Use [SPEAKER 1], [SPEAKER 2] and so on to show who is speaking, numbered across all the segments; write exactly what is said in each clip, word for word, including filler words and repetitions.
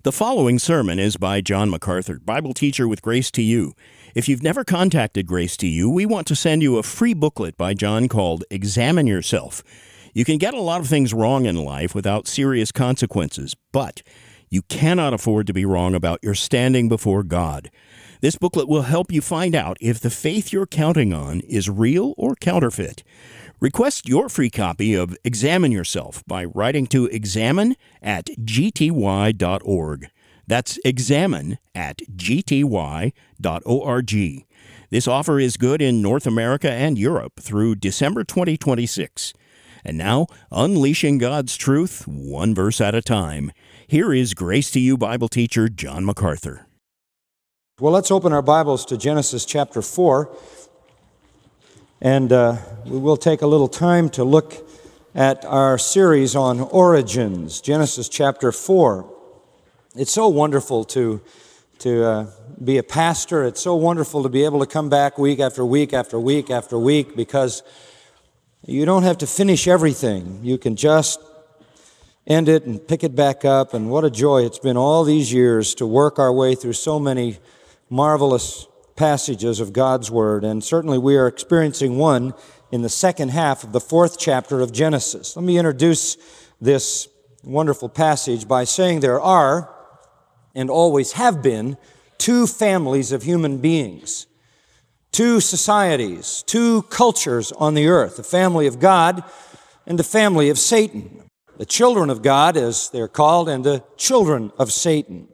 [SPEAKER 1] The following sermon is by John MacArthur, Bible teacher with Grace to You. If you've never contacted Grace to You, we want to send you a free booklet by John called Examine Yourself. You can get a lot of things wrong in life without serious consequences, but you cannot afford to be wrong about your standing before God. This booklet will help you find out if the faith you're counting on is real or counterfeit. Request your free copy of Examine Yourself by writing to examine at g t y dot org. That's examine at g t y dot org. This offer is good in North America and Europe through December twenty twenty-six. And now, unleashing God's truth, one verse at a time. Here is Grace to You Bible teacher John MacArthur.
[SPEAKER 2] Well, let's open our Bibles to Genesis chapter four. And uh, we will take a little time to look at our series on origins, Genesis chapter four. It's so wonderful to, to uh, be a pastor. It's so wonderful to be able to come back week after week after week after week because you don't have to finish everything. You can just end it and pick it back up. And what a joy it's been all these years to work our way through so many marvelous passages of God's Word, and certainly we are experiencing one in the second half of the fourth chapter of Genesis. Let me introduce this wonderful passage by saying there are, and always have been, two families of human beings, two societies, two cultures on the earth, the family of God and the family of Satan, the children of God, as they're called, and the children of Satan.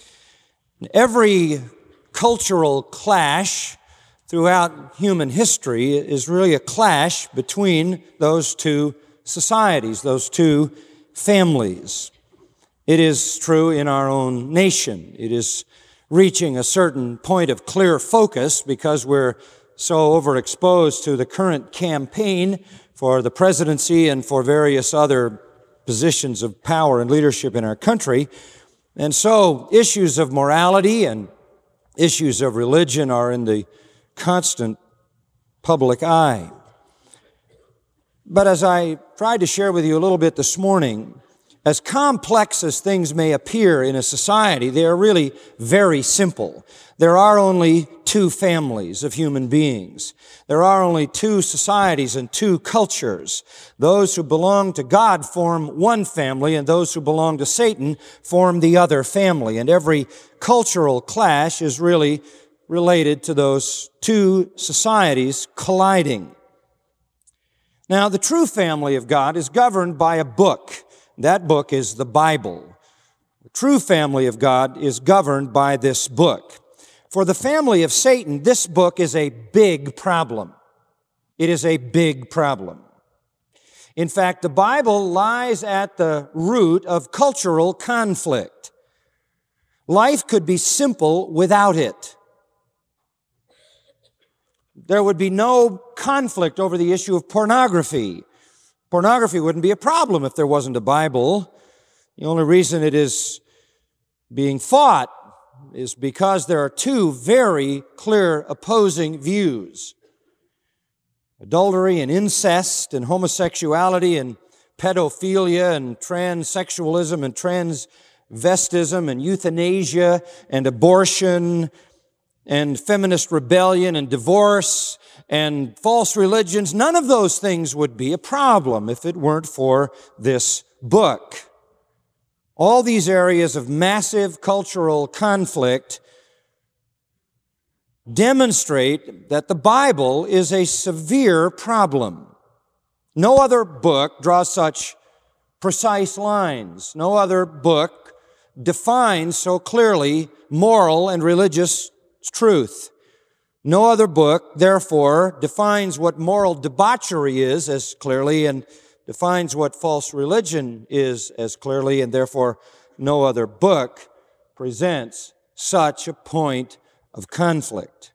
[SPEAKER 2] Every cultural clash throughout human history is really a clash between those two societies, those two families. It is true in our own nation. It is reaching a certain point of clear focus because we're so overexposed to the current campaign for the presidency and for various other positions of power and leadership in our country. And so issues of morality and issues of religion are in the constant public eye. But as I tried to share with you a little bit this morning, as complex as things may appear in a society, they are really very simple. There are only two families of human beings. There are only two societies and two cultures. Those who belong to God form one family, and those who belong to Satan form the other family. And every cultural clash is really related to those two societies colliding. Now, the true family of God is governed by a book. That book is the Bible. The true family of God is governed by this book. For the family of Satan, this book is a big problem. It is a big problem. In fact, the Bible lies at the root of cultural conflict. Life could be simple without it. There would be no conflict over the issue of pornography. Pornography wouldn't be a problem if there wasn't a Bible. The only reason it is being fought is because there are two very clear opposing views. Adultery and incest and homosexuality and pedophilia and transsexualism and transvestism and euthanasia and abortion and feminist rebellion and divorce and false religions. None of those things would be a problem if it weren't for this book. All these areas of massive cultural conflict demonstrate that the Bible is a severe problem. No other book draws such precise lines. No other book defines so clearly moral and religious truth. No other book, therefore, defines what moral debauchery is as clearly and defines what false religion is as clearly, and therefore no other book presents such a point of conflict.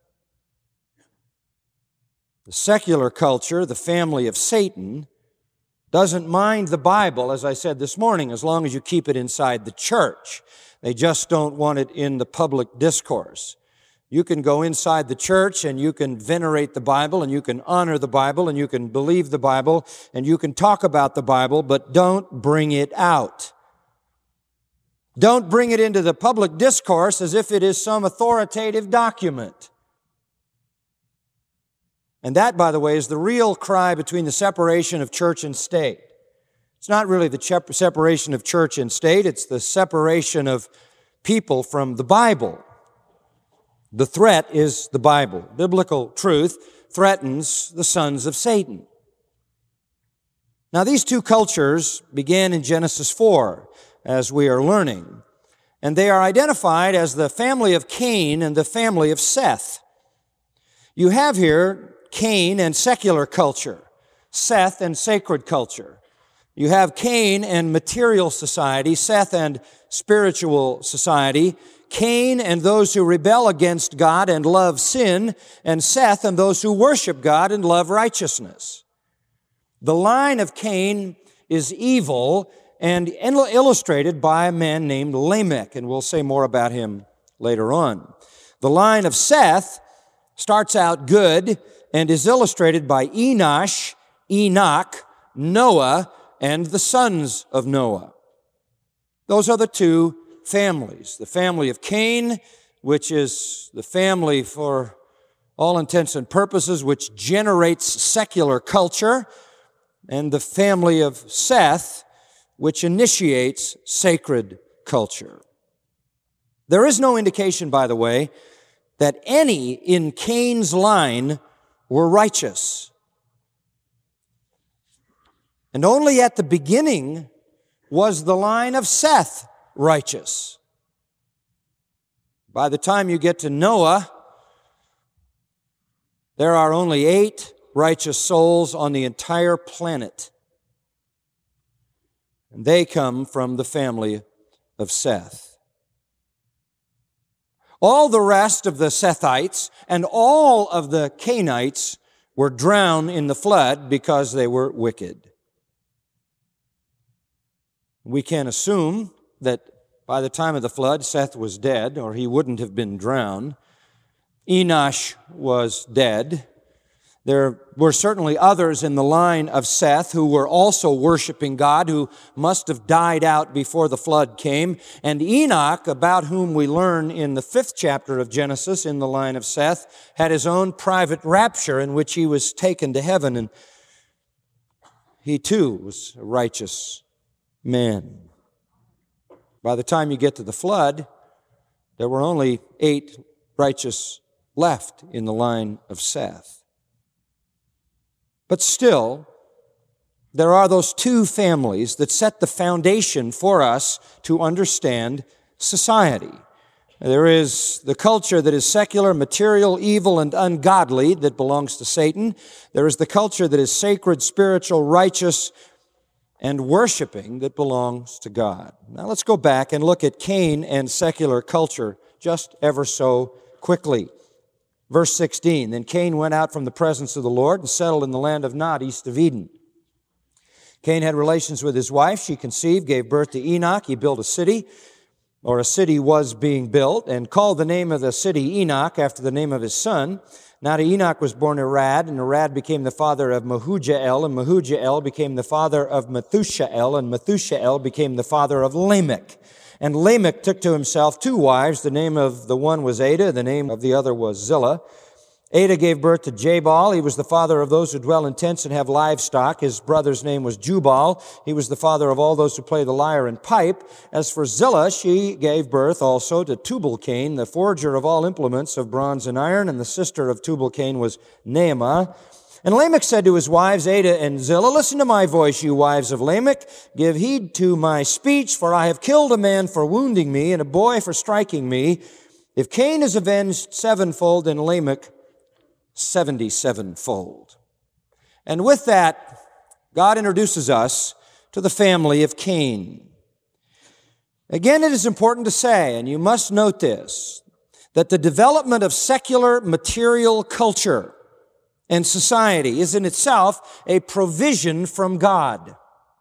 [SPEAKER 2] The secular culture, the family of Satan, doesn't mind the Bible, as I said this morning, as long as you keep it inside the church. They just don't want it in the public discourse. You can go inside the church and you can venerate the Bible and you can honor the Bible and you can believe the Bible and you can talk about the Bible, but don't bring it out. Don't bring it into the public discourse as if it is some authoritative document. And that, by the way, is the real cry between the separation of church and state. It's not really the separation of church and state, it's the separation of people from the Bible. The threat is the Bible. Biblical truth threatens the sons of Satan. Now, these two cultures began in Genesis four, as we are learning, and they are identified as the family of Cain and the family of Seth. You have here Cain and secular culture, Seth and sacred culture. You have Cain and material society, Seth and spiritual society, Cain and those who rebel against God and love sin, and Seth and those who worship God and love righteousness. The line of Cain is evil and illustrated by a man named Lamech, and we'll say more about him later on. The line of Seth starts out good and is illustrated by Enosh, Enoch, Noah, and the sons of Noah. Those are the two families. The family of Cain, which is the family for all intents and purposes, which generates secular culture, and the family of Seth, which initiates sacred culture. There is no indication, by the way, that any in Cain's line were righteous. And only at the beginning was the line of Seth righteous. By the time you get to Noah, there are only eight righteous souls on the entire planet. And they come from the family of Seth. All the rest of the Sethites and all of the Cainites were drowned in the flood because they were wicked. We can assume that by the time of the flood, Seth was dead, or he wouldn't have been drowned. Enosh was dead. There were certainly others in the line of Seth who were also worshiping God, who must have died out before the flood came. And Enoch, about whom we learn in the fifth chapter of Genesis in the line of Seth, had his own private rapture in which he was taken to heaven. And he too was a righteous man. By the time you get to the flood, there were only eight righteous left in the line of Seth. But still, there are those two families that set the foundation for us to understand society. There is the culture that is secular, material, evil, and ungodly that belongs to Satan. There is the culture that is sacred, spiritual, righteous, and worshiping that belongs to God. Now let's go back and look at Cain and secular culture just ever so quickly. Verse sixteen, then Cain went out from the presence of the Lord and settled in the land of Nod, east of Eden. Cain had relations with his wife. She conceived, gave birth to Enoch. He built a city, or a city was being built, and called the name of the city Enoch after the name of his son. Now to Enoch was born Arad, and Arad became the father of Mehujael, and Mehujael became the father of Methushael, and Methushael became the father of Lamech. And Lamech took to himself two wives. The name of the one was Ada, the name of the other was Zillah. Ada gave birth to Jabal. He was the father of those who dwell in tents and have livestock. His brother's name was Jubal. He was the father of all those who play the lyre and pipe. As for Zillah, she gave birth also to Tubal-Cain, the forger of all implements of bronze and iron, and the sister of Tubal-Cain was Naamah. And Lamech said to his wives, Ada and Zillah, listen to my voice, you wives of Lamech. Give heed to my speech, for I have killed a man for wounding me and a boy for striking me. If Cain is avenged sevenfold, then Lamech seventy-sevenfold. And with that, God introduces us to the family of Cain. Again, it is important to say, and you must note this, that the development of secular material culture and society is in itself a provision from God.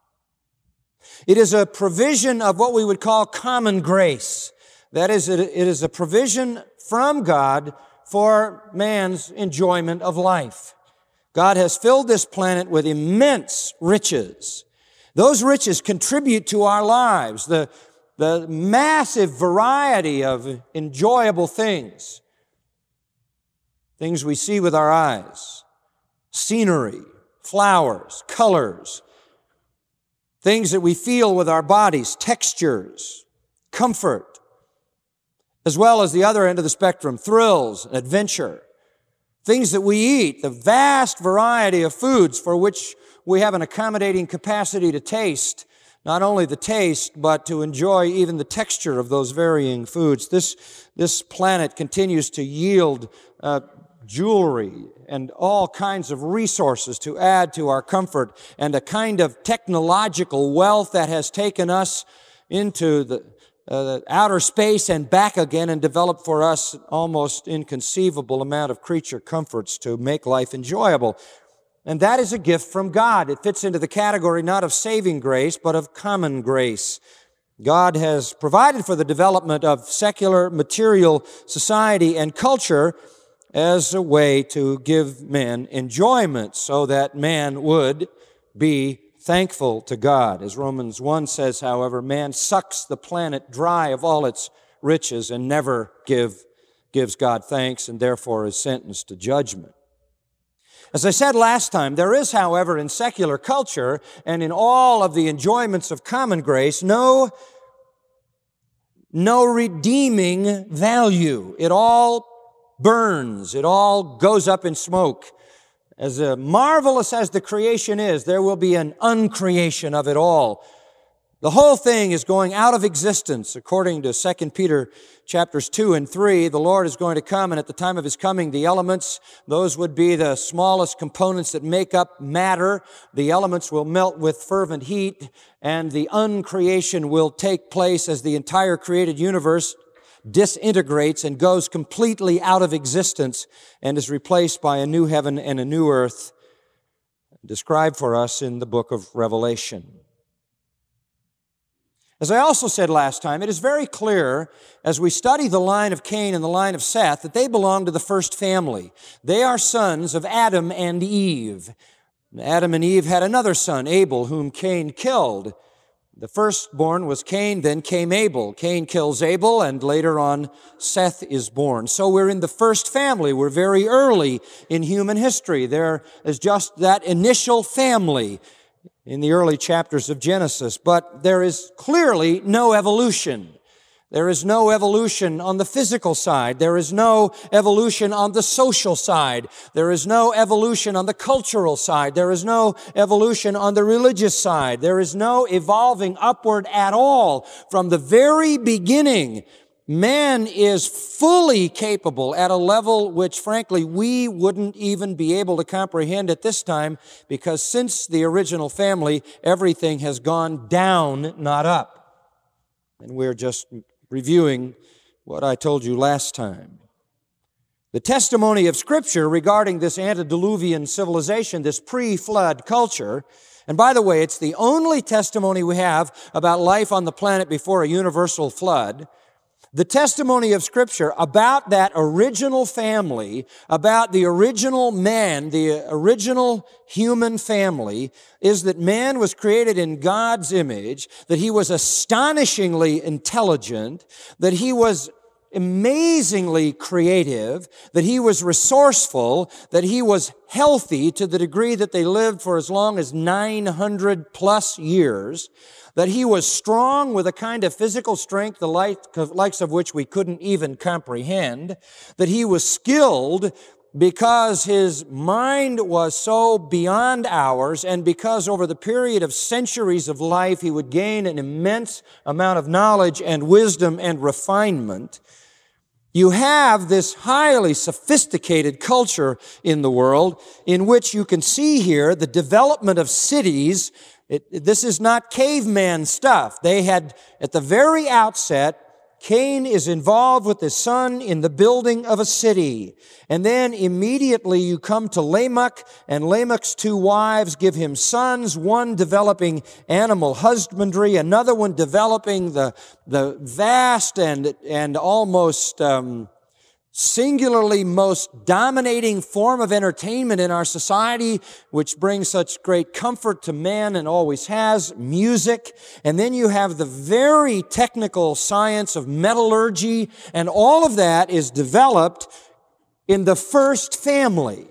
[SPEAKER 2] It is a provision of what we would call common grace. That is, it is a provision from God for man's enjoyment of life. God has filled this planet with immense riches. Those riches contribute to our lives. The the massive variety of enjoyable things. Things we see with our eyes, scenery, flowers, colors, things that we feel with our bodies, textures, comfort, as well as the other end of the spectrum, thrills and adventure. Things that we eat, the vast variety of foods for which we have an accommodating capacity to taste, not only the taste, but to enjoy even the texture of those varying foods. This, this planet continues to yield uh, jewelry and all kinds of resources to add to our comfort, and a kind of technological wealth that has taken us into the, uh, the outer space and back again and developed for us almost inconceivable amount of creature comforts to make life enjoyable. And that is a gift from God. It fits into the category not of saving grace, but of common grace. God has provided for the development of secular material society and culture as a way to give men enjoyment so that man would be thankful to God. As Romans one says, however, man sucks the planet dry of all its riches and never give, gives God thanks, and therefore is sentenced to judgment. As I said last time, there is, however, in secular culture and in all of the enjoyments of common grace, no, no redeeming value. It all burns. It all goes up in smoke. As uh, marvelous as the creation is, there will be an uncreation of it all. The whole thing is going out of existence. According to Second Peter chapters two and three, the Lord is going to come, and at the time of His coming, the elements, those would be the smallest components that make up matter. The elements will melt with fervent heat, and the uncreation will take place as the entire created universe disintegrates and goes completely out of existence and is replaced by a new heaven and a new earth described for us in the book of Revelation. As I also said last time, it is very clear as we study the line of Cain and the line of Seth that they belong to the first family. They are sons of Adam and Eve. Adam and Eve had another son, Abel, whom Cain killed. The firstborn was Cain, then came Abel. Cain kills Abel, and later on Seth is born. So we're in the first family. We're very early in human history. There is just that initial family in the early chapters of Genesis, but there is clearly no evolution. There is no evolution on the physical side. There is no evolution on the social side. There is no evolution on the cultural side. There is no evolution on the religious side. There is no evolving upward at all. From the very beginning, man is fully capable at a level which, frankly, we wouldn't even be able to comprehend at this time, because since the original family, everything has gone down, not up. And we're just reviewing what I told you last time. The testimony of Scripture regarding this antediluvian civilization, this pre-flood culture, and by the way, it's the only testimony we have about life on the planet before a universal flood. The testimony of Scripture about that original family, about the original man, the original human family, is that man was created in God's image, that he was astonishingly intelligent, that he was amazingly creative, that he was resourceful, that he was healthy to the degree that they lived for as long as nine hundred plus years, that he was strong with a kind of physical strength the likes of which we couldn't even comprehend, that he was skilled because his mind was so beyond ours, and because over the period of centuries of life he would gain an immense amount of knowledge and wisdom and refinement. You have this highly sophisticated culture in the world in which you can see here the development of cities. It, this is not caveman stuff. They had, at the very outset, Cain is involved with his son in the building of a city. And then immediately you come to Lamech, and Lamech's two wives give him sons, one developing animal husbandry, another one developing the, the vast and, and almost um, singularly most dominating form of entertainment in our society, which brings such great comfort to man and always has, music. And then you have the very technical science of metallurgy, and all of that is developed in the first family.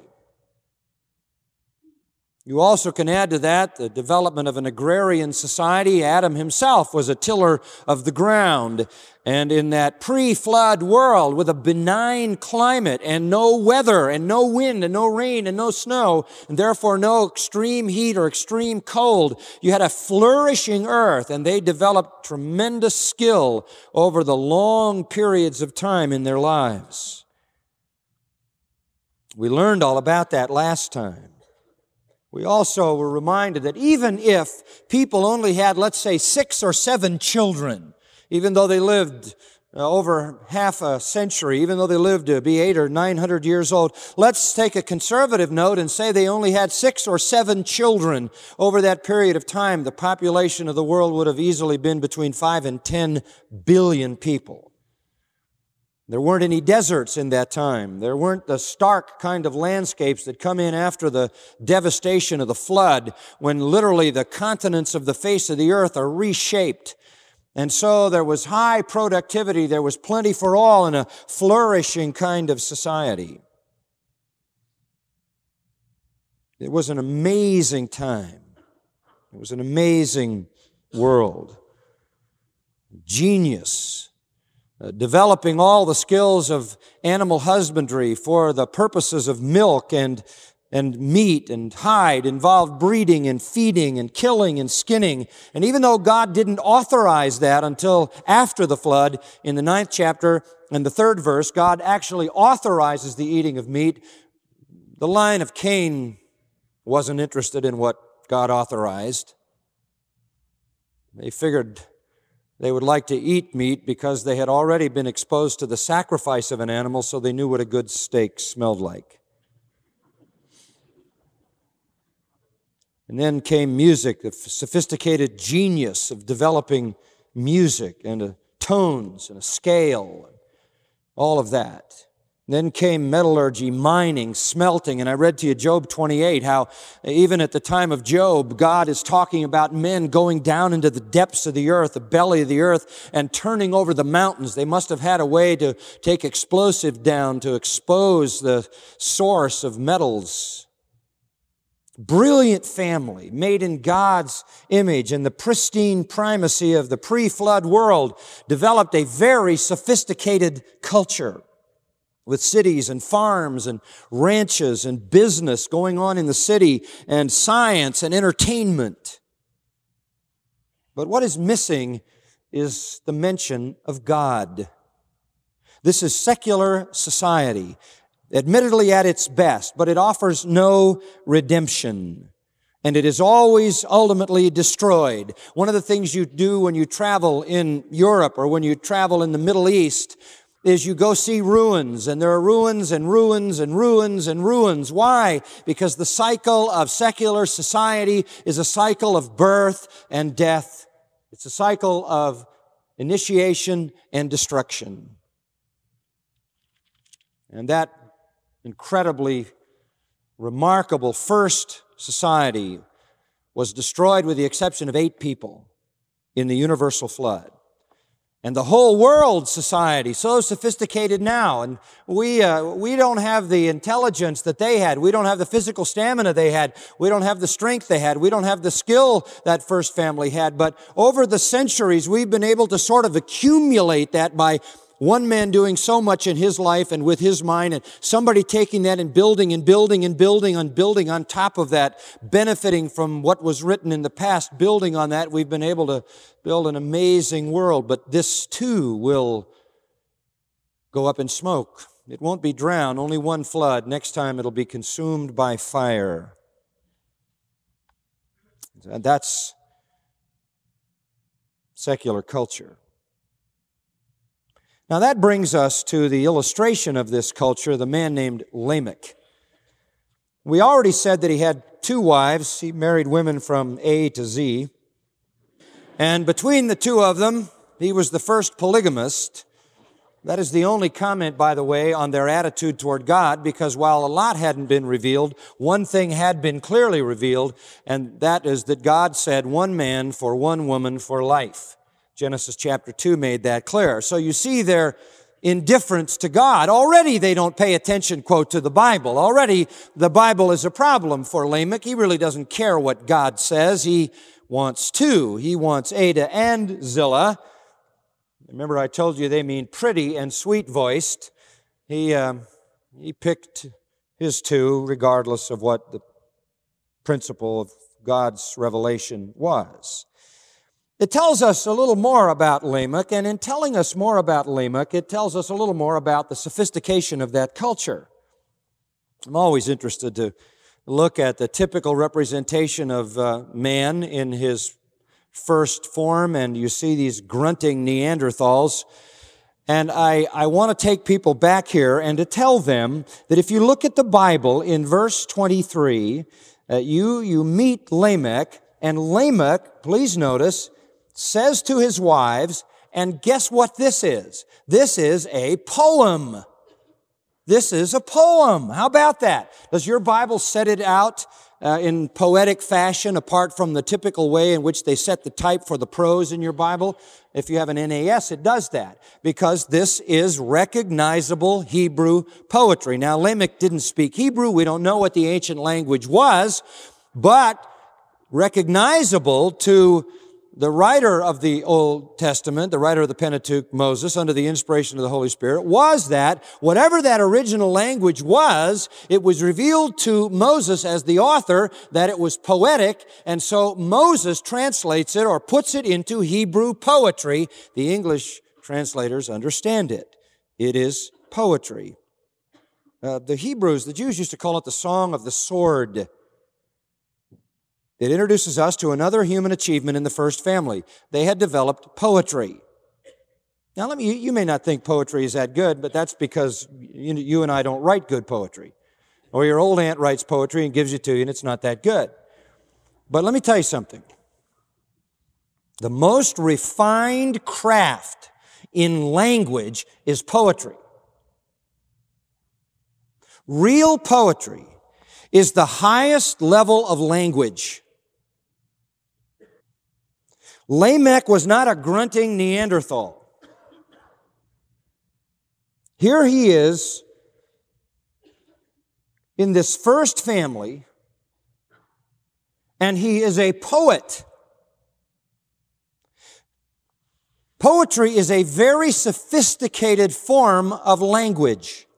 [SPEAKER 2] You also can add to that the development of an agrarian society. Adam himself was a tiller of the ground. And in that pre-flood world with a benign climate and no weather and no wind and no rain and no snow, and therefore no extreme heat or extreme cold, you had a flourishing earth, and they developed tremendous skill over the long periods of time in their lives. We learned all about that last time. We also were reminded that even if people only had, let's say, six or seven children, even though they lived uh, over half a century, even though they lived to be eight or nine hundred years old, let's take a conservative note and say they only had six or seven children over that period of time. The population of the world would have easily been between five and ten billion people. There weren't any deserts in that time. There weren't the stark kind of landscapes that come in after the devastation of the flood, when literally the continents of the face of the earth are reshaped. And so there was high productivity, there was plenty for all in a flourishing kind of society. It was an amazing time. It was an amazing world. Genius. Uh, developing all the skills of animal husbandry for the purposes of milk and, and meat and hide, involved breeding and feeding and killing and skinning. And even though God didn't authorize that until after the flood, in the ninth chapter and the third verse, God actually authorizes the eating of meat. The line of Cain wasn't interested in what God authorized. They figured they would like to eat meat because they had already been exposed to the sacrifice of an animal, so they knew what a good steak smelled like. And then came music, the sophisticated genius of developing music and a tones and a scale, all of that. Then came metallurgy, mining, smelting, and I read to you Job twenty-eight, how even at the time of Job, God is talking about men going down into the depths of the earth, the belly of the earth, and turning over the mountains. They must have had a way to take explosive down to expose the source of metals. Brilliant family, made in God's image, and the pristine primacy of the pre-flood world developed a very sophisticated culture, with cities and farms and ranches and business going on in the city, and science and entertainment. But what is missing is the mention of God. This is secular society, admittedly at its best, but it offers no redemption. And it is always ultimately destroyed. One of the things you do when you travel in Europe or when you travel in the Middle East is you go see ruins, and there are ruins and ruins and ruins and ruins. Why? Because the cycle of secular society is a cycle of birth and death. It's a cycle of initiation and destruction. And that incredibly remarkable first society was destroyed with the exception of eight people in the universal flood. And the whole world society, so sophisticated now, and we uh, we don't have the intelligence that they had. We don't have the physical stamina they had. We don't have the strength they had. We don't have the skill that first family had. But over the centuries, we've been able to sort of accumulate that by one man doing so much in his life and with his mind, and somebody taking that and building and building and building and building on top of that, benefiting from what was written in the past, building on that, we've been able to build an amazing world. But this too will go up in smoke. It won't be drowned, only one flood. Next time it'll be consumed by fire. And that's secular culture. Now that brings us to the illustration of this culture, the man named Lamech. We already said that he had two wives. He married women from A to Z. And between the two of them, he was the first polygamist. That is the only comment, by the way, on their attitude toward God, because while a lot hadn't been revealed, one thing had been clearly revealed, and that is that God said one man for one woman for life. Genesis chapter two made that clear. So you see their indifference to God. Already they don't pay attention, quote, to the Bible. Already the Bible is a problem for Lamech. He really doesn't care what God says. He wants two. He wants Ada and Zillah. Remember, I told you they mean pretty and sweet-voiced. He, uh, he picked his two regardless of what the principle of God's revelation was. It tells us a little more about Lamech, and in telling us more about Lamech, it tells us a little more about the sophistication of that culture. I'm always interested to look at the typical representation of uh, man in his first form, and you see these grunting Neanderthals. And I, I want to take people back here and to tell them that if you look at the Bible in verse twenty-three, uh, you, you meet Lamech, and Lamech, please notice, says to his wives, and guess what this is? This is a poem. This is a poem. How about that? Does your Bible set it out uh, in poetic fashion apart from the typical way in which they set the type for the prose in your Bible? If you have an N A S, it does that because this is recognizable Hebrew poetry. Now, Lamech didn't speak Hebrew. We don't know what the ancient language was, but recognizable to the writer of the Old Testament, the writer of the Pentateuch, Moses, under the inspiration of the Holy Spirit, was that whatever that original language was, it was revealed to Moses as the author that it was poetic, and so Moses translates it or puts it into Hebrew poetry. The English translators understand it. It is poetry. Uh, the Hebrews, the Jews used to call it the Song of the Sword. It introduces us to another human achievement in the first family. They had developed poetry. Now, let me, you may not think poetry is that good, but that's because you, you and I don't write good poetry. Or your old aunt writes poetry and gives it to you, and it's not that good. But let me tell you something. The most refined craft in language is poetry. Real poetry is the highest level of language. Lamech was not a grunting Neanderthal. Here he is in this first family, and he is a poet. Poetry is a very sophisticated form of language.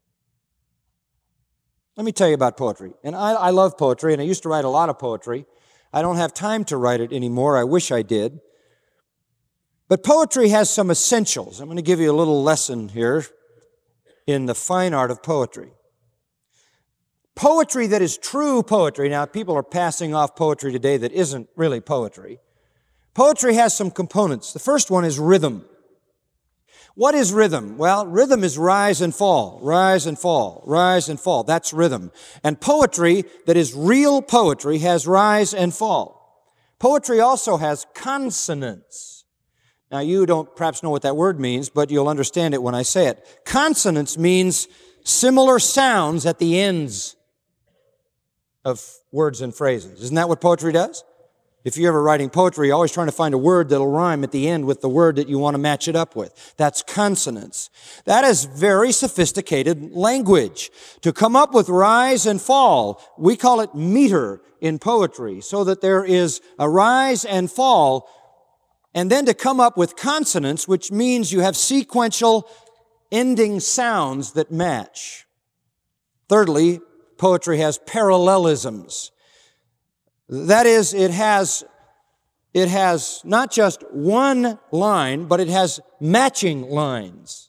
[SPEAKER 2] Let me tell you about poetry. And I, I love poetry, and I used to write a lot of poetry. I don't have time to write it anymore. I wish I did. But poetry has some essentials. I'm going to give you a little lesson here in the fine art of poetry. Poetry that is true poetry. Now, people are passing off poetry today that isn't really poetry. Poetry has some components. The first one is rhythm. What is rhythm? Well, rhythm is rise and fall, rise and fall, rise and fall. That's rhythm. And poetry that is real poetry has rise and fall. Poetry also has consonants. Now, you don't perhaps know what that word means, but you'll understand it when I say it. Consonants means similar sounds at the ends of words and phrases. Isn't that what poetry does? If you're ever writing poetry, you're always trying to find a word that'll rhyme at the end with the word that you want to match it up with. That's consonants. That is very sophisticated language. To come up with rise and fall, we call it meter in poetry, so that there is a rise and fall, and then to come up with consonants, which means you have sequential ending sounds that match. Thirdly, poetry has parallelisms. That is, it has, it has not just one line, but it has matching lines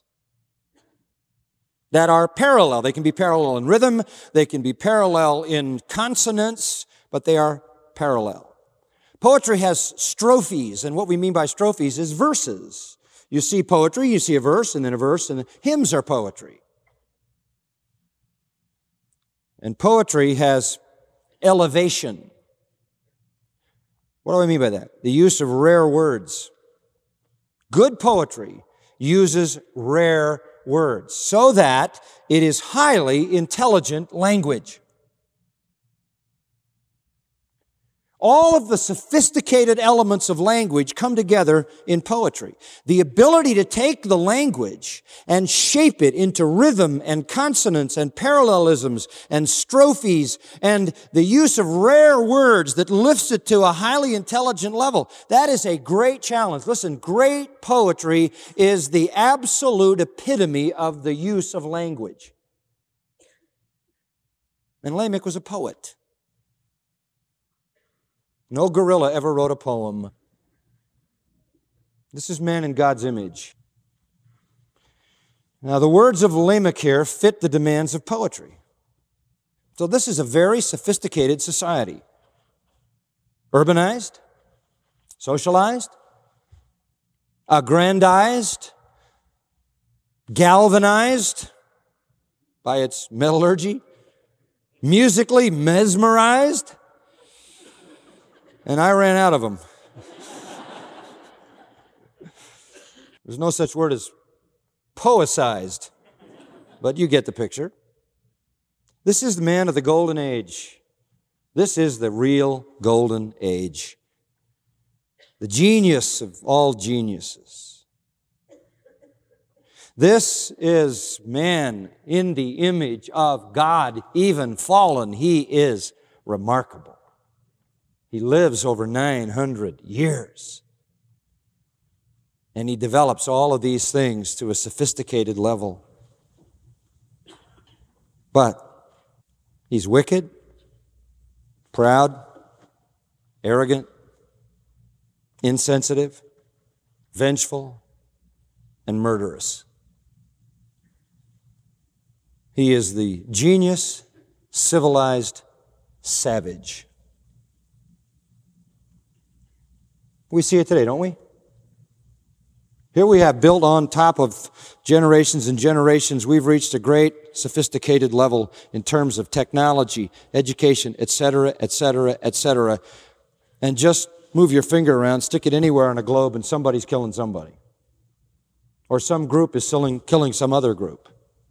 [SPEAKER 2] that are parallel. They can be parallel in rhythm, they can be parallel in consonants, but they are parallel. Poetry has strophes, and what we mean by strophes is verses. You see poetry, you see a verse, and then a verse, and hymns are poetry. And poetry has elevation. What do I mean by that? The use of rare words. Good poetry uses rare words so that it is highly intelligent language. All of the sophisticated elements of language come together in poetry. The ability to take the language and shape it into rhythm and consonants and parallelisms and strophes and the use of rare words that lifts it to a highly intelligent level. That is a great challenge. Listen, great poetry is the absolute epitome of the use of language. And Lamech was a poet. No gorilla ever wrote a poem. This is man in God's image. Now, the words of Lamech here fit the demands of poetry. So this is a very sophisticated society. Urbanized, socialized, aggrandized, galvanized by its metallurgy, musically mesmerized. And I ran out of them. There's no such word as poesized, but you get the picture. This is the man of the golden age. This is the real golden age. The genius of all geniuses. This is man in the image of God, even fallen. He is remarkable. He lives over nine hundred years. And he develops all of these things to a sophisticated level. But he's wicked, proud, arrogant, insensitive, vengeful, and murderous. He is the genius, civilized savage. We see it today, don't we? Here we have, built on top of generations and generations, we've reached a great sophisticated level in terms of technology, education, et cetera, et cetera, et cetera. And just move your finger around, stick it anywhere on a globe, and somebody's killing somebody. Or some group is killing some other group.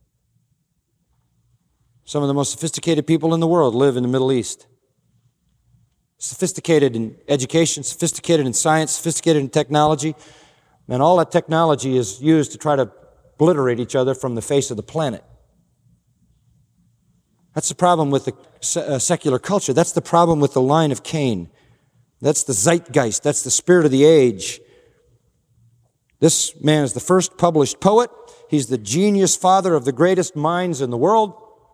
[SPEAKER 2] Some of the most sophisticated people in the world live in the Middle East. Sophisticated in education, sophisticated in science, sophisticated in technology. And all that technology is used to try to obliterate each other from the face of the planet. That's the problem with the uh, secular culture. That's the problem with the line of Cain. That's the zeitgeist. That's the spirit of the age. This man is the first published poet. He's the genius father of the greatest minds in the world.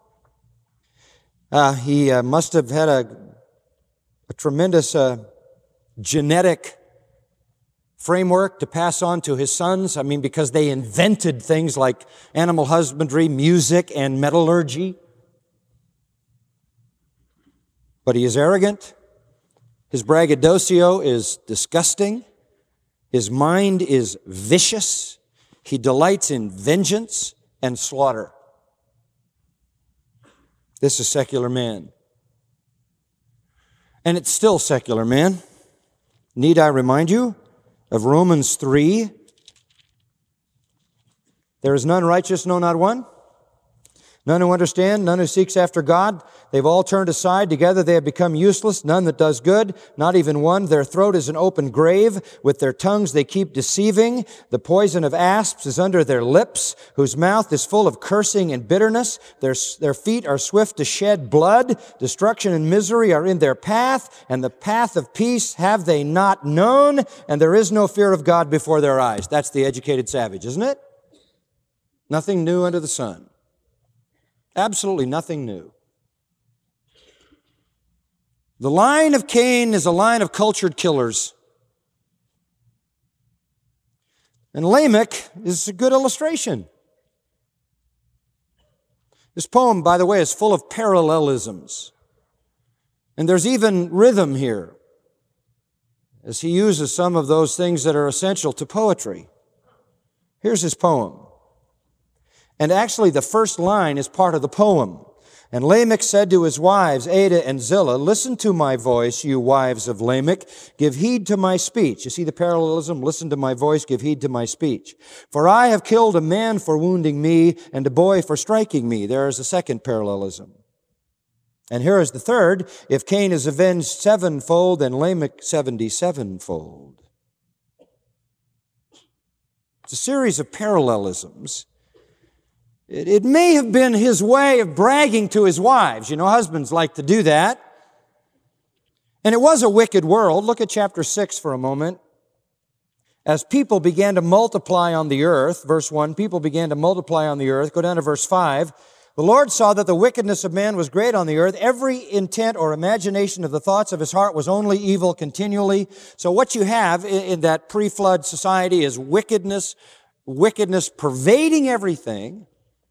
[SPEAKER 2] Uh, he uh, must have had a A tremendous uh, genetic framework to pass on to his sons. I mean, because they invented things like animal husbandry, music, and metallurgy. But he is arrogant. His braggadocio is disgusting. His mind is vicious. He delights in vengeance and slaughter. This is secular man. And it's still secular man. Need I remind you of Romans three? There is none righteous, no, not one. None who understand, none who seeks after God. They've all turned aside. Together they have become useless. None that does good, not even one. Their throat is an open grave. With their tongues they keep deceiving. The poison of asps is under their lips, whose mouth is full of cursing and bitterness. Their, their feet are swift to shed blood. Destruction and misery are in their path, and the path of peace have they not known, and there is no fear of God before their eyes. That's the educated savage, isn't it? Nothing new under the sun. Absolutely nothing new. The line of Cain is a line of cultured killers. And Lamech is a good illustration. This poem, by the way, is full of parallelisms. And there's even rhythm here, as he uses some of those things that are essential to poetry. Here's his poem. And actually, the first line is part of the poem. And Lamech said to his wives, Adah and Zillah, listen to my voice, you wives of Lamech. Give heed to my speech. You see the parallelism? Listen to my voice, give heed to my speech. For I have killed a man for wounding me, and a boy for striking me. There is a second parallelism. And here is the third. If Cain is avenged sevenfold, then Lamech seventy-sevenfold. It's a series of parallelisms. It, it may have been his way of bragging to his wives. You know, husbands like to do that. And it was a wicked world. Look at chapter six for a moment. As people began to multiply on the earth, verse one, people began to multiply on the earth. Go down to verse five. The Lord saw that the wickedness of man was great on the earth. Every intent or imagination of the thoughts of his heart was only evil continually. So what you have in, in that pre-flood society is wickedness, wickedness pervading everything.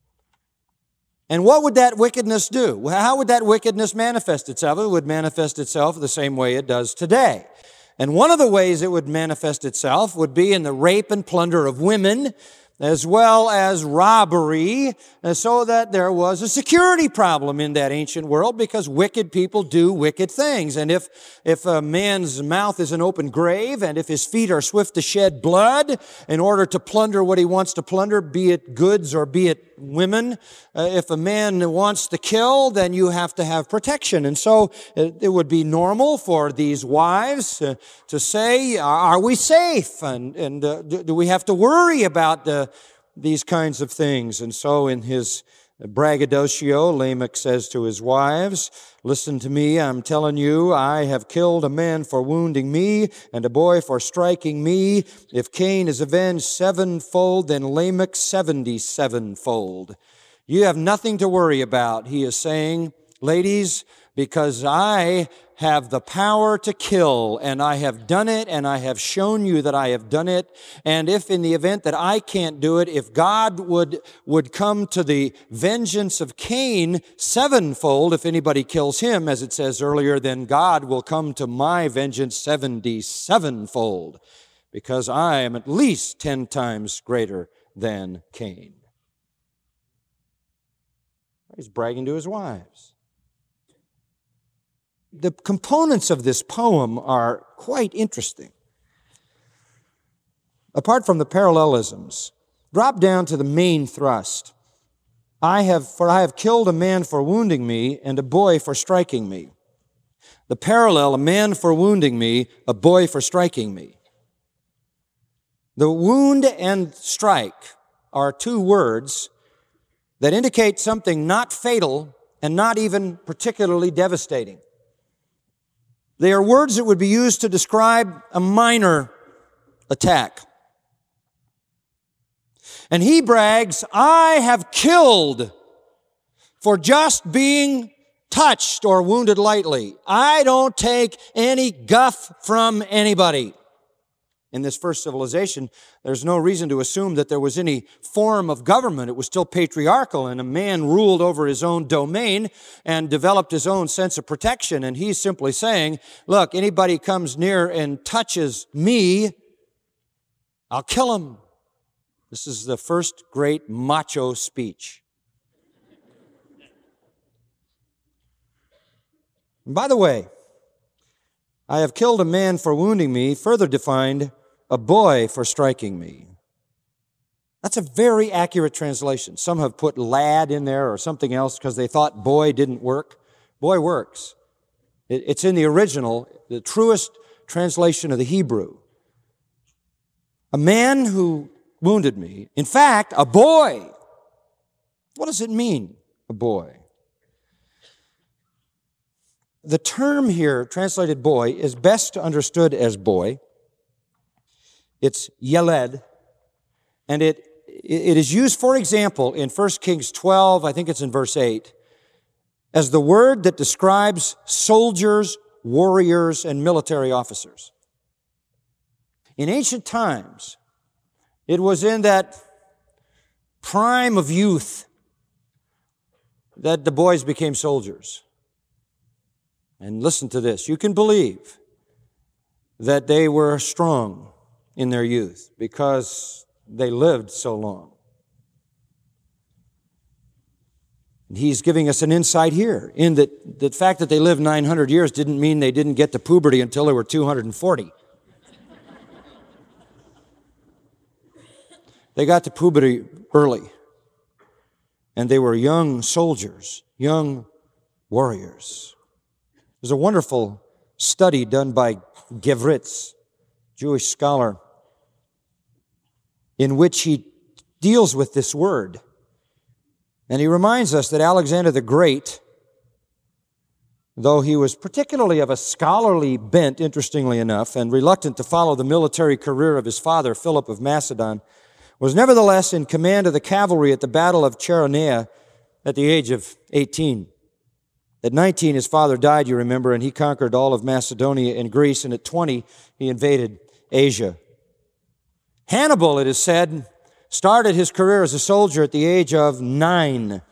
[SPEAKER 2] And what would that wickedness do? How would that wickedness manifest itself? It would manifest itself the same way it does today. And one of the ways it would manifest itself would be in the rape and plunder of women, as well as robbery, so that there was a security problem in that ancient world because wicked people do wicked things. And if, if a man's mouth is an open grave and if his feet are swift to shed blood in order to plunder what he wants to plunder, be it goods or be it women, uh, if a man wants to kill, then you have to have protection. And so it, it would be normal for these wives uh, to say, are we safe? And, and uh, do, do we have to worry about the these kinds of things? And so in his braggadocio, Lamech says to his wives, listen to me, I'm telling you, I have killed a man for wounding me and a boy for striking me. If Cain is avenged sevenfold, then Lamech seventy-sevenfold. You have nothing to worry about, he is saying, ladies, because I have the power to kill, and I have done it, and I have shown you that I have done it. And if in the event that I can't do it, if God would, would come to the vengeance of Cain sevenfold, if anybody kills him, as it says earlier, then God will come to my vengeance seventy-sevenfold, because I am at least ten times greater than Cain. He's bragging to his wives. The components of this poem are quite interesting. Apart from the parallelisms, drop down to the main thrust. I have, for I have killed a man for wounding me and a boy for striking me. The parallel, a man for wounding me, a boy for striking me. The wound and strike are two words that indicate something not fatal and not even particularly devastating. They are words that would be used to describe a minor attack. And he brags, I have killed for just being touched or wounded lightly. I don't take any guff from anybody. In this first civilization, there's no reason to assume that there was any form of government. It was still patriarchal, and a man ruled over his own domain and developed his own sense of protection. And he's simply saying, look, anybody comes near and touches me, I'll kill him. This is the first great macho speech. And by the way, I have killed a man for wounding me, further defined, a boy for striking me. That's a very accurate translation. Some have put lad in there or something else because they thought boy didn't work. Boy works. It's in the original, the truest translation of the Hebrew. A man who wounded me. In fact, a boy. What does it mean, a boy? The term here, translated boy, is best understood as boy. It's yeled, and it, it is used, for example, in First Kings twelve, I think it's in verse eight, as the word that describes soldiers, warriors, and military officers. In ancient times, it was in that prime of youth that the boys became soldiers. And listen to this. You can believe that they were strong in their youth because they lived so long. And he's giving us an insight here in that the fact that they lived nine hundred years didn't mean they didn't get to puberty until they were two hundred forty. They got to puberty early. And they were young soldiers, young warriors. There's a wonderful study done by Gevritz, Jewish scholar, in which he deals with this word. And he reminds us that Alexander the Great, though he was particularly of a scholarly bent, interestingly enough, and reluctant to follow the military career of his father, Philip of Macedon, was nevertheless in command of the cavalry at the Battle of Chaeronea at the age of eighteen. At nineteen, his father died, you remember, and he conquered all of Macedonia and Greece, and at twenty, he invaded Asia. Hannibal, it is said, started his career as a soldier at the age of nine.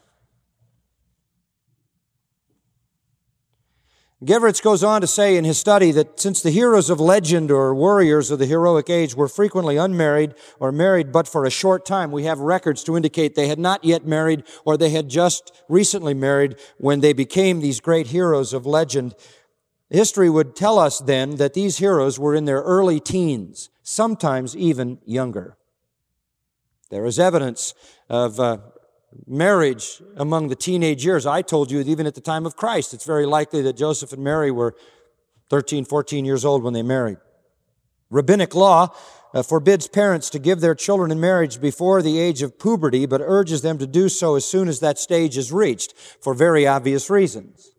[SPEAKER 2] Gevritz goes on to say in his study that since the heroes of legend or warriors of the heroic age were frequently unmarried or married but for a short time, we have records to indicate they had not yet married or they had just recently married when they became these great heroes of legend. History would tell us then that these heroes were in their early teens, sometimes even younger. There is evidence of uh, marriage among the teenage years. I told you that even at the time of Christ, it's very likely that Joseph and Mary were thirteen, fourteen years old when they married. Rabbinic law uh, forbids parents to give their children in marriage before the age of puberty, but urges them to do so as soon as that stage is reached, for very obvious reasons.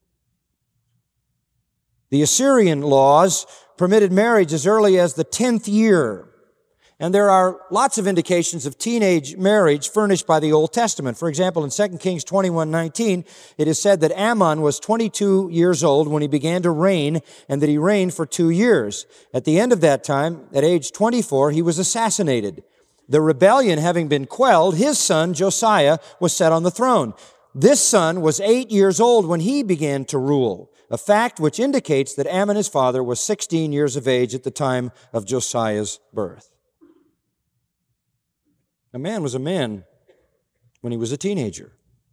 [SPEAKER 2] The Assyrian laws permitted marriage as early as the tenth year. And there are lots of indications of teenage marriage furnished by the Old Testament. For example, in Second Kings twenty-one nineteen, it is said that Ammon was twenty-two years old when he began to reign, and that he reigned for two years. At the end of that time, at age twenty-four, he was assassinated. The rebellion having been quelled, his son Josiah was set on the throne. This son was eight years old when he began to rule, a fact which indicates that Ammon, his father, was sixteen years of age at the time of Josiah's birth. A man was a man when he was a teenager.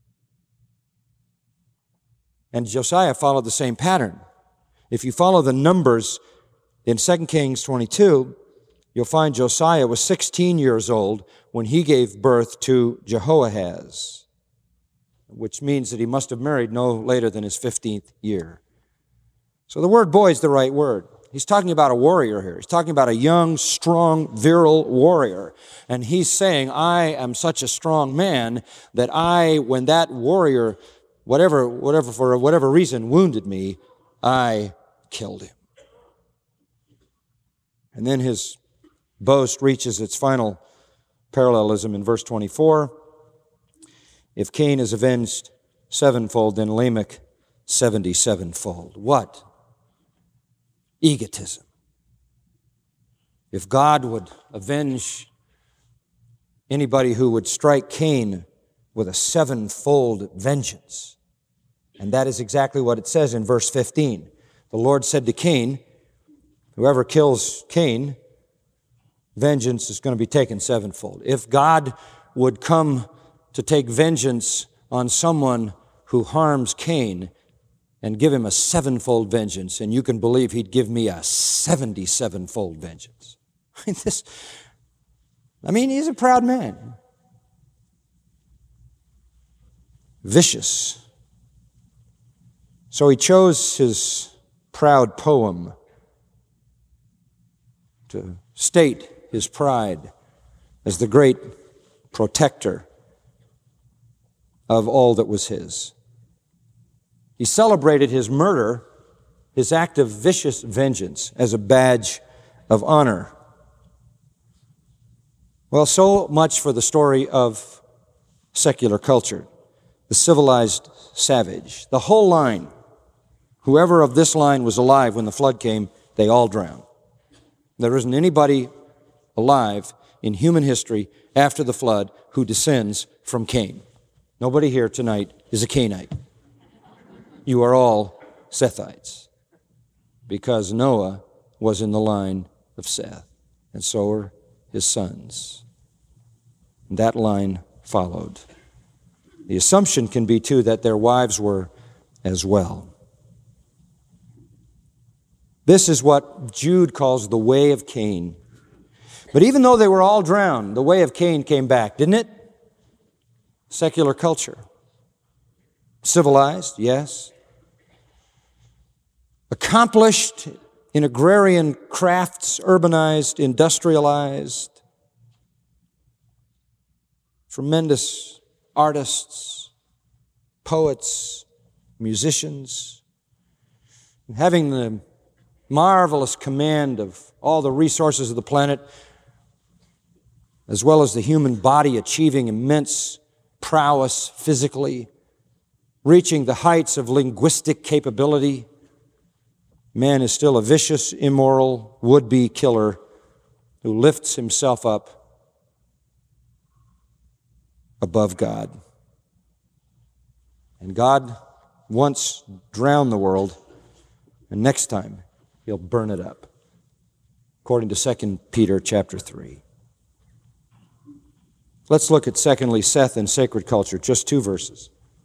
[SPEAKER 2] And Josiah followed the same pattern. If you follow the numbers in Second Kings twenty-two, you'll find Josiah was sixteen years old when he gave birth to Jehoahaz, which means that he must have married no later than his fifteenth year. So the word boy is the right word. He's talking about a warrior here. He's talking about a young, strong, virile warrior. And he's saying, I am such a strong man that I, when that warrior, whatever, whatever, for whatever reason, wounded me, I killed him. And then his boast reaches its final parallelism in verse twenty-four. If Cain is avenged sevenfold, then Lamech seventy-sevenfold. What egotism! If God would avenge anybody who would strike Cain with a sevenfold vengeance, and that is exactly what it says in verse fifteen. The Lord said to Cain, whoever kills Cain, vengeance is going to be taken sevenfold. If God would come to take vengeance on someone who harms Cain, and give him a sevenfold vengeance, and you can believe he'd give me a seventy-sevenfold vengeance. I mean, this, I mean, he's a proud man. Vicious. So he chose his proud poem to state his pride as the great protector of all that was his. He celebrated his murder, his act of vicious vengeance, as a badge of honor. Well, so much for the story of secular culture, the civilized savage. The whole line, whoever of this line was alive when the flood came, they all drowned. There isn't anybody alive in human history after the flood who descends from Cain. Nobody here tonight is a Cainite. You are all Sethites, because Noah was in the line of Seth, and so were his sons. And that line followed. The assumption can be, too, that their wives were as well. This is what Jude calls the way of Cain. But even though they were all drowned, the way of Cain came back, didn't it? Secular culture. Civilized, yes. Accomplished in agrarian crafts, urbanized, industrialized. Tremendous artists, poets, musicians. Having the marvelous command of all the resources of the planet, as well as the human body achieving immense prowess physically, reaching the heights of linguistic capability, man is still a vicious, immoral, would-be killer who lifts himself up above God. And God once drowned the world, and next time He'll burn it up, according to Second Peter chapter three. Let's look at, secondly, Seth and sacred culture, just two verses.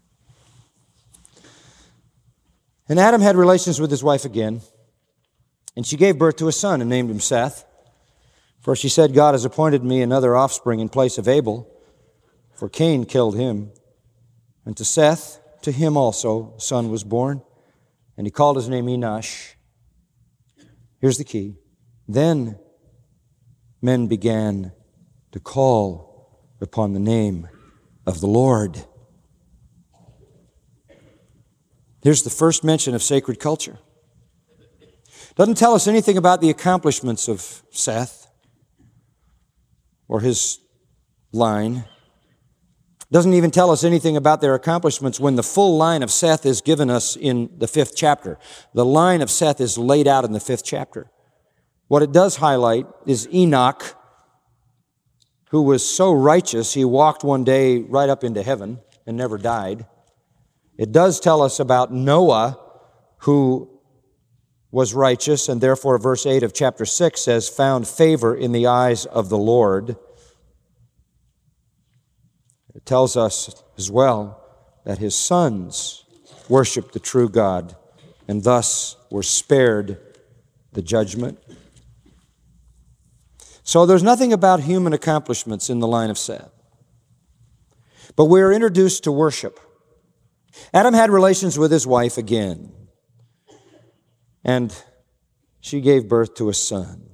[SPEAKER 2] And Adam had relations with his wife again, and she gave birth to a son and named him Seth. For she said, God has appointed me another offspring in place of Abel, for Cain killed him. And to Seth, to him also, a son was born, and he called his name Enosh. Here's the key. Then men began to call upon the name of the Lord. Here's the first mention of sacred culture. Doesn't tell us anything about the accomplishments of Seth or his line. Doesn't even tell us anything about their accomplishments when the full line of Seth is given us in the fifth chapter. The line of Seth is laid out in the fifth chapter. What it does highlight is Enoch, who was so righteous he walked one day right up into heaven and never died. It does tell us about Noah, who was righteous, and therefore verse eight of chapter six says, found favor in the eyes of the Lord. It tells us as well that his sons worshiped the true God and thus were spared the judgment. So there's nothing about human accomplishments in the line of Seth. But we're introduced to worship. Adam had relations with his wife again, and she gave birth to a son.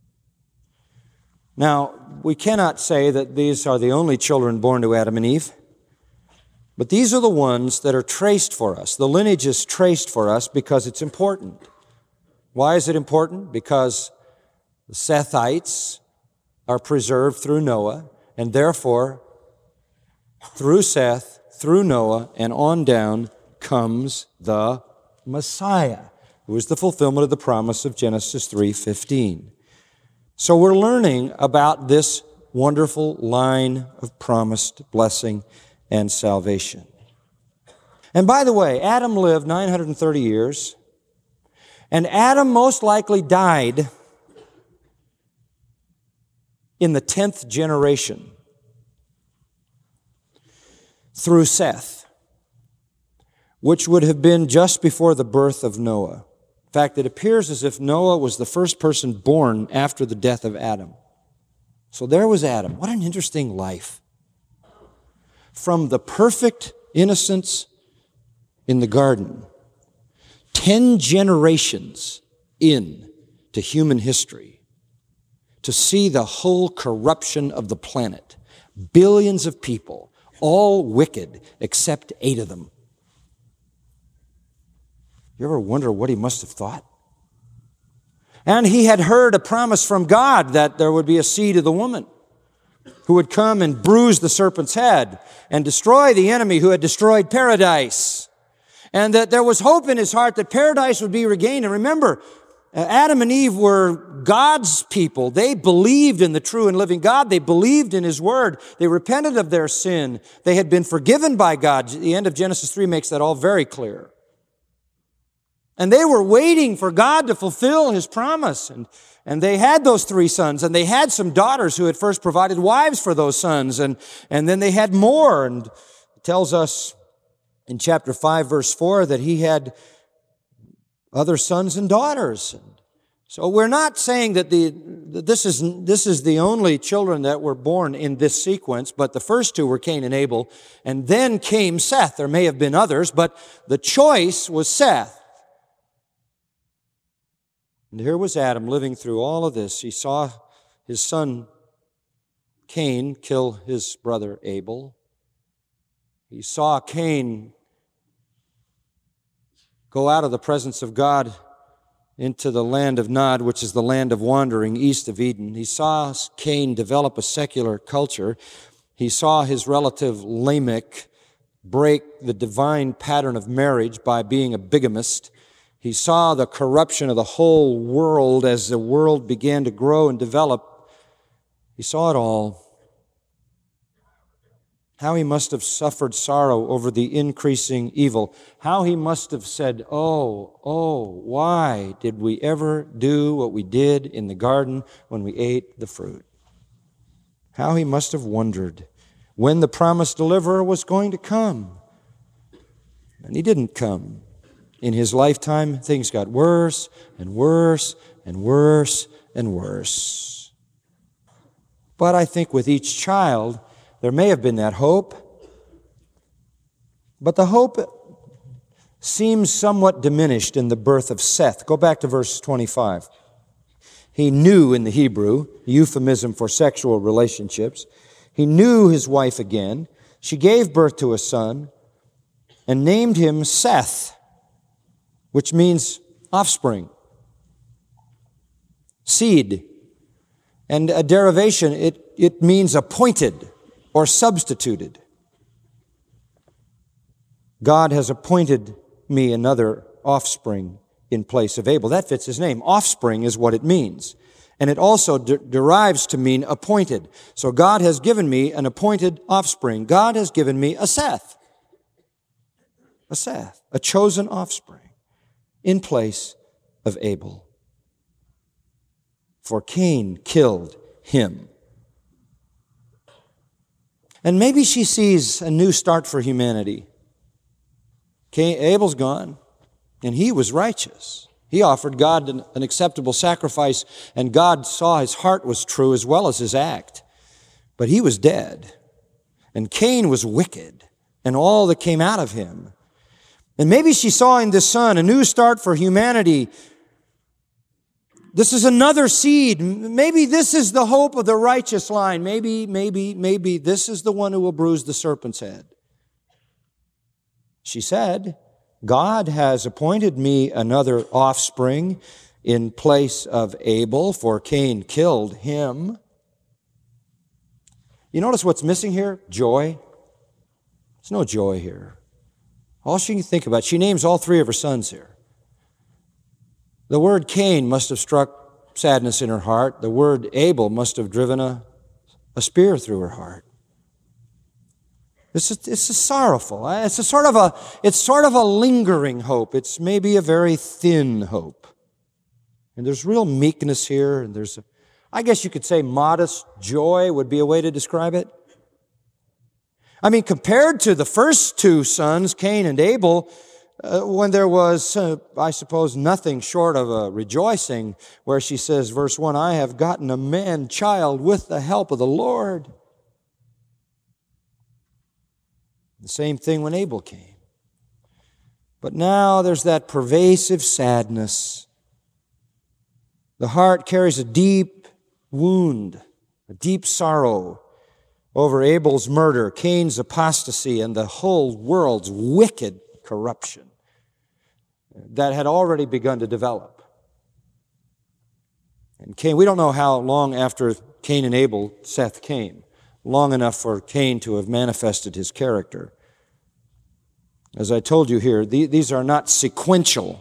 [SPEAKER 2] Now, we cannot say that these are the only children born to Adam and Eve, but these are the ones that are traced for us. The lineage is traced for us because it's important. Why is it important? Because the Sethites are preserved through Noah, and therefore, through Seth, through Noah, and on down comes the Messiah, who is the fulfillment of the promise of Genesis three fifteen. So we're learning about this wonderful line of promised blessing and salvation. And by the way, Adam lived nine hundred thirty years, and Adam most likely died in the tenth generation through Seth, which would have been just before the birth of Noah. In fact, it appears as if Noah was the first person born after the death of Adam. So there was Adam. What an interesting life. From the perfect innocence in the garden, ten generations in to human history, to see the whole corruption of the planet, billions of people, all wicked except eight of them. You ever wonder what he must have thought? And he had heard a promise from God that there would be a seed of the woman who would come and bruise the serpent's head and destroy the enemy who had destroyed paradise. And that there was hope in his heart that paradise would be regained. And remember, Adam and Eve were God's people. They believed in the true and living God. They believed in His Word. They repented of their sin. They had been forgiven by God. The end of Genesis three makes that all very clear. And they were waiting for God to fulfill His promise. And, and they had those three sons, and they had some daughters who had first provided wives for those sons, and, and then they had more. And it tells us in chapter five, verse four, that he had other sons and daughters. So we're not saying that the that this is this is the only children that were born in this sequence, but the first two were Cain and Abel, and then came Seth. There may have been others, but the choice was Seth. And here was Adam living through all of this. He saw his son Cain kill his brother Abel. He saw Cain go out of the presence of God into the land of Nod, which is the land of wandering east of Eden. He saw Cain develop a secular culture. He saw his relative Lamech break the divine pattern of marriage by being a bigamist. He saw the corruption of the whole world as the world began to grow and develop. He saw it all. How he must have suffered sorrow over the increasing evil. How he must have said, oh, oh, why did we ever do what we did in the garden when we ate the fruit? How he must have wondered when the promised deliverer was going to come. And he didn't come. In his lifetime, things got worse and worse and worse and worse. But I think with each child, there may have been that hope, but the hope seems somewhat diminished in the birth of Seth. Go back to verse twenty-five. He knew, in the Hebrew, euphemism for sexual relationships, he knew his wife again. She gave birth to a son and named him Seth, which means offspring, seed. And a derivation, it, it means appointed or substituted. God has appointed me another offspring in place of Abel. That fits his name. Offspring is what it means. And it also de- derives to mean appointed. So God has given me an appointed offspring. God has given me a Seth. A Seth, a chosen offspring in place of Abel. For Cain killed him. And maybe she sees a new start for humanity. Cain, Abel's gone, and he was righteous. He offered God an, an acceptable sacrifice, and God saw his heart was true as well as his act. But he was dead, and Cain was wicked, and all that came out of him. And maybe she saw in this son a new start for humanity. This is another seed. Maybe this is the hope of the righteous line. Maybe, maybe, maybe this is the one who will bruise the serpent's head. She said, God has appointed me another offspring in place of Abel, for Cain killed him. You notice what's missing here? Joy. There's no joy here. All she can think about, she names all three of her sons here. The word Cain must have struck sadness in her heart. The word Abel must have driven a, a spear through her heart. This is, it's a sorrowful. It's a sort of a, it's sort of a lingering hope. It's maybe a very thin hope. And there's real meekness here, and there's, a, I guess you could say modest joy would be a way to describe it. I mean, compared to the first two sons, Cain and Abel, Uh, when there was, uh, I suppose, nothing short of a rejoicing, where she says, verse one, I have gotten a man-child with the help of the Lord. The same thing when Abel came. But now there's that pervasive sadness. The heart carries a deep wound, a deep sorrow over Abel's murder, Cain's apostasy, and the whole world's wicked corruption that had already begun to develop. And Cain, we don't know how long after Cain and Abel Seth came, long enough for Cain to have manifested his character. As I told you here, these are not sequential.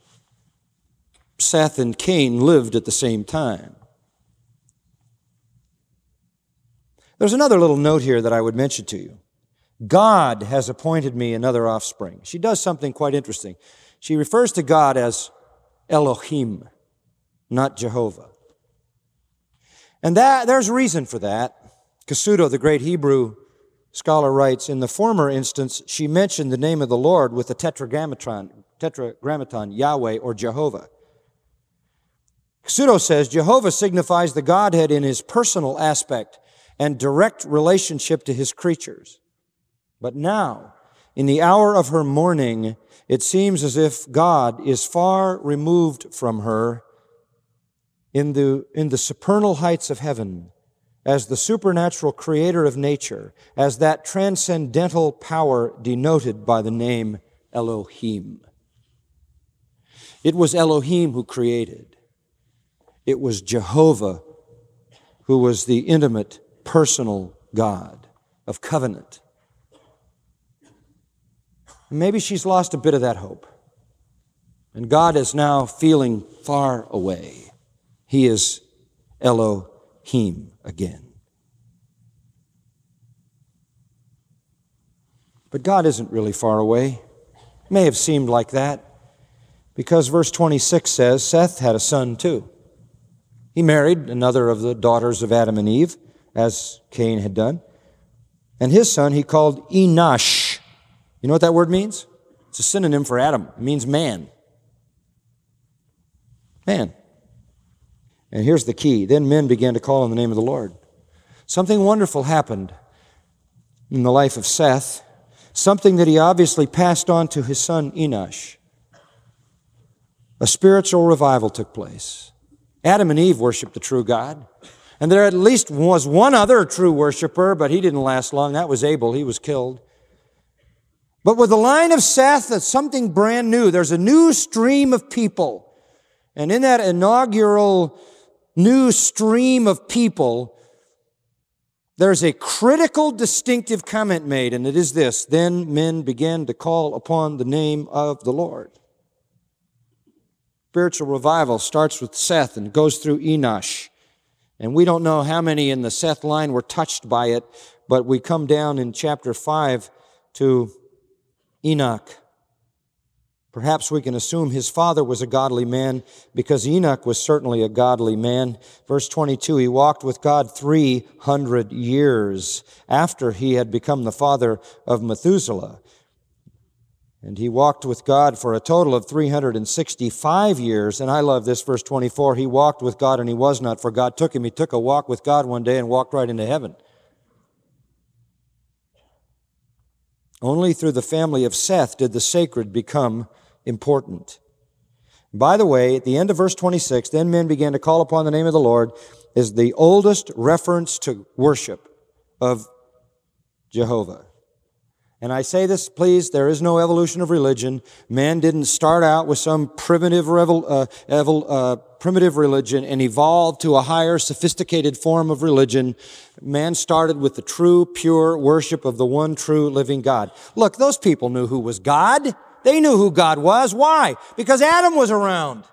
[SPEAKER 2] Seth and Cain lived at the same time. There's another little note here that I would mention to you. God has appointed me another offspring. She does something quite interesting. She refers to God as Elohim, not Jehovah. And that there's reason for that. Kasuto, the great Hebrew scholar writes, in the former instance, she mentioned the name of the Lord with the tetragrammaton, tetragrammaton, Yahweh or Jehovah. Pseudo says Jehovah signifies the Godhead in his personal aspect and direct relationship to his creatures. But now, in the hour of her mourning, it seems as if God is far removed from her in the, in the supernal heights of heaven, as the supernatural creator of nature, as that transcendental power denoted by the name Elohim. It was Elohim who created. It was Jehovah who was the intimate, personal God of covenant. Maybe she's lost a bit of that hope. And God is now feeling far away. He is Elohim again. But God isn't really far away. It may have seemed like that, because verse twenty-six says Seth had a son too. He married another of the daughters of Adam and Eve, as Cain had done. And his son he called Enosh. You know what that word means? It's a synonym for Adam. It means man. Man. And here's the key. Then men began to call on the name of the Lord. Something wonderful happened in the life of Seth, something that he obviously passed on to his son Enosh. A spiritual revival took place. Adam and Eve worshiped the true God. And there at least was one other true worshiper, but he didn't last long. That was Abel. He was killed. But with the line of Seth, that's something brand new. There's a new stream of people. And in that inaugural new stream of people, there's a critical, distinctive comment made, and it is this: then men began to call upon the name of the Lord. Spiritual revival starts with Seth and goes through Enosh. And we don't know how many in the Seth line were touched by it, but we come down in chapter five to Enoch. Perhaps we can assume his father was a godly man, because Enoch was certainly a godly man. Verse twenty-two, he walked with God three hundred years after he had become the father of Methuselah. And he walked with God for a total of three hundred sixty-five years. And I love this, verse twenty-four. He walked with God and he was not, for God took him. He took a walk with God one day and walked right into heaven. Only through the family of Seth did the sacred become important. By the way, at the end of verse twenty-six, then men began to call upon the name of the Lord, is the oldest reference to worship of Jehovah. And I say this, please, there is no evolution of religion. Man didn't start out with some primitive revel, uh, evol, uh, primitive religion and evolve to a higher, sophisticated form of religion. Man started with the true, pure worship of the one true living God. Look, those people knew who was God. They knew who God was. Why? Because Adam was around.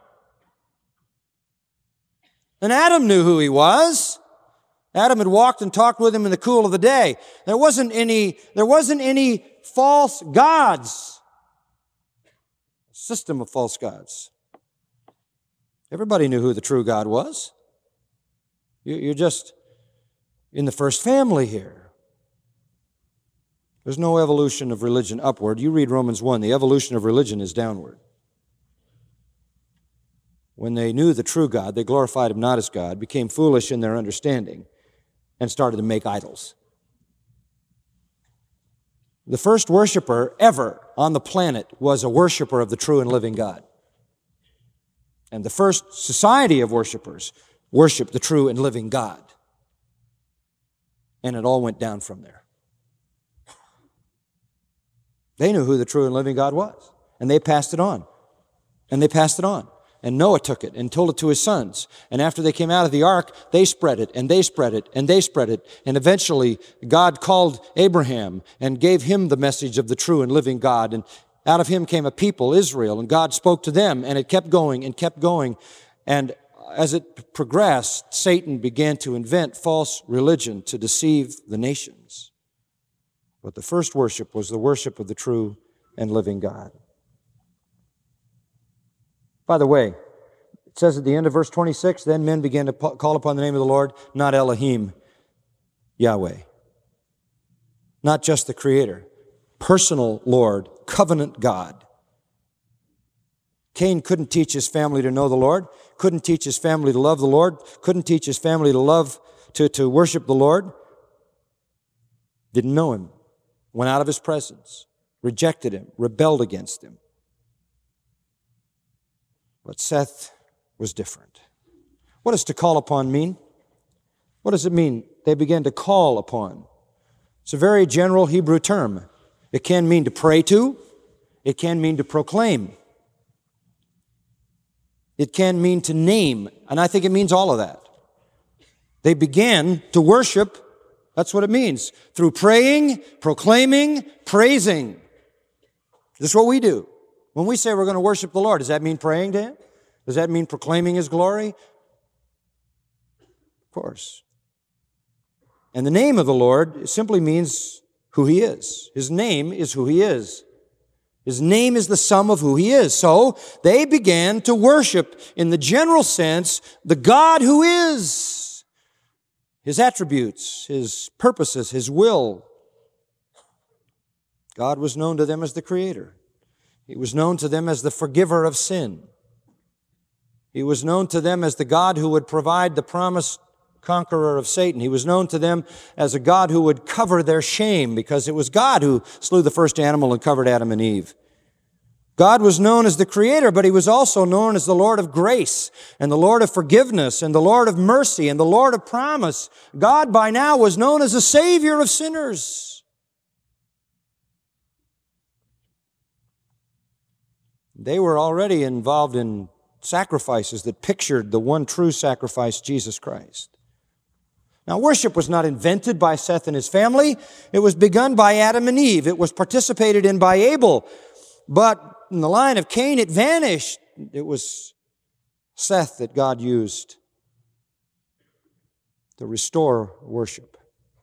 [SPEAKER 2] And Adam knew who he was. Adam had walked and talked with him in the cool of the day. There wasn't any, there wasn't any false gods. A system of false gods. Everybody knew who the true God was. You're just in the first family here. There's no evolution of religion upward. You read Romans one, the evolution of religion is downward. When they knew the true God, they glorified him not as God, became foolish in their understanding, and started to make idols. The first worshiper ever on the planet was a worshiper of the true and living God. And the first society of worshipers worshiped the true and living God. And it all went down from there. They knew who the true and living God was. And they passed it on. And they passed it on. And Noah took it and told it to his sons. And after they came out of the ark, they spread it, and they spread it, and they spread it. And eventually, God called Abraham and gave him the message of the true and living God. And out of him came a people, Israel, and God spoke to them, and it kept going and kept going. And as it progressed, Satan began to invent false religion to deceive the nations. But the first worship was the worship of the true and living God. By the way, it says at the end of verse twenty-six, then men began to call upon the name of the Lord, not Elohim, Yahweh. Not just the Creator. Personal Lord, covenant God. Cain couldn't teach his family to know the Lord, couldn't teach his family to love the Lord, couldn't teach his family to love, to, to worship the Lord. Didn't know Him. Went out of His presence. Rejected Him. Rebelled against Him. But Seth was different. What does to call upon mean? What does it mean? They began to call upon. It's a very general Hebrew term. It can mean to pray to. It can mean to proclaim. It can mean to name. And I think it means all of that. They began to worship. That's what it means. Through praying, proclaiming, praising. This is what we do. When we say we're going to worship the Lord, does that mean praying to Him? Does that mean proclaiming His glory? Of course. And the name of the Lord simply means who He is. His name is who He is. His name is the sum of who He is. So they began to worship, in the general sense, the God who is. His attributes, His purposes, His will. God was known to them as the Creator. He was known to them as the forgiver of sin. He was known to them as the God who would provide the promised conqueror of Satan. He was known to them as a God who would cover their shame, because it was God who slew the first animal and covered Adam and Eve. God was known as the Creator, but He was also known as the Lord of grace and the Lord of forgiveness and the Lord of mercy and the Lord of promise. God by now was known as the Savior of sinners. They were already involved in sacrifices that pictured the one true sacrifice, Jesus Christ. Now, worship was not invented by Seth and his family. It was begun by Adam and Eve. It was participated in by Abel. But in the line of Cain, it vanished. It was Seth that God used to restore worship.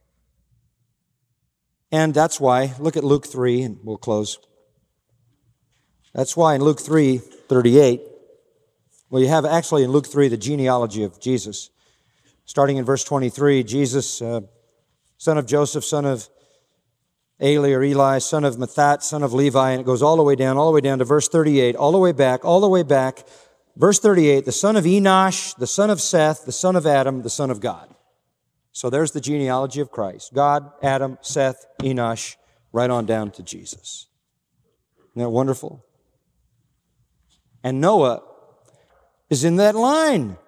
[SPEAKER 2] And that's why, look at Luke three, and we'll close. That's why in Luke three thirty-eight, well, you have actually in Luke three the genealogy of Jesus. Starting in verse twenty-three, Jesus, uh, son of Joseph, son of Eli or Eli, son of Mathat, son of Levi, and it goes all the way down, all the way down to verse thirty-eight, all the way back, all the way back. Verse thirty-eight, the son of Enosh, the son of Seth, the son of Adam, the son of God. So there's the genealogy of Christ. God, Adam, Seth, Enosh, right on down to Jesus. Isn't that wonderful? And Noah is in that line.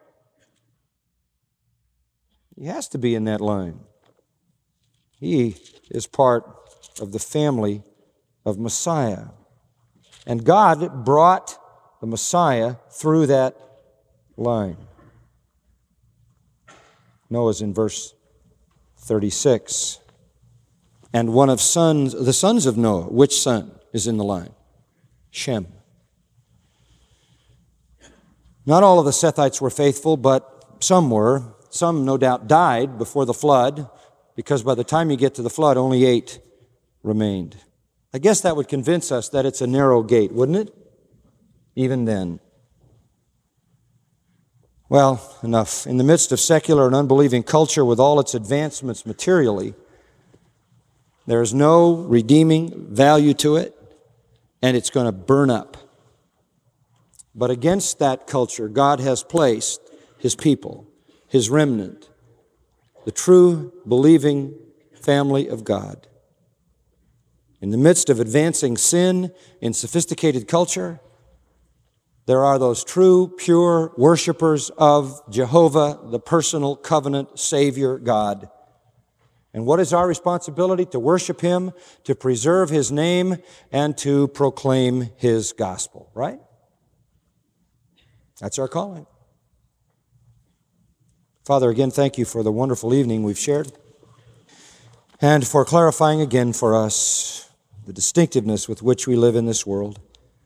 [SPEAKER 2] He has to be in that line. He is part of the family of Messiah. And God brought the Messiah through that line. Noah's in verse thirty-six. And one of sons, the sons of Noah, which son is in the line? Shem. Not all of the Sethites were faithful, but some were. Some, no doubt, died before the flood, because by the time you get to the flood, only eight remained. I guess that would convince us that it's a narrow gate, wouldn't it? Even then. Well, enough. In the midst of secular and unbelieving culture with all its advancements materially, there is no redeeming value to it, and it's going to burn up. But against that culture, God has placed His people, His remnant, the true believing family of God. In the midst of advancing sin in sophisticated culture, there are those true, pure worshipers of Jehovah, the personal covenant Savior God. And what is our responsibility? To worship Him, to preserve His name, and to proclaim His gospel, right? That's our calling. Father, again, thank You for the wonderful evening we've shared, and for clarifying again for us the distinctiveness with which we live in this world.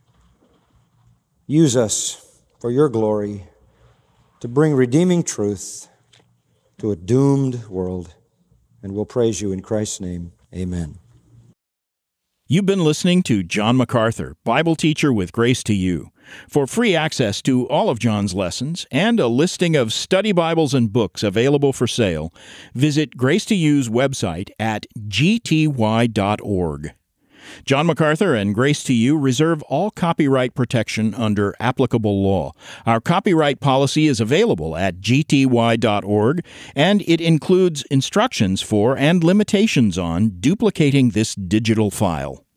[SPEAKER 2] Use us for Your glory to bring redeeming truth to a doomed world, and we'll praise You in Christ's name. Amen.
[SPEAKER 1] You've been listening to John MacArthur, Bible teacher with Grace to You. For free access to all of John's lessons and a listing of study Bibles and books available for sale, visit Grace to You's website at g t y dot org. John MacArthur and Grace to You reserve all copyright protection under applicable law. Our copyright policy is available at g t y dot org, and it includes instructions for and limitations on duplicating this digital file.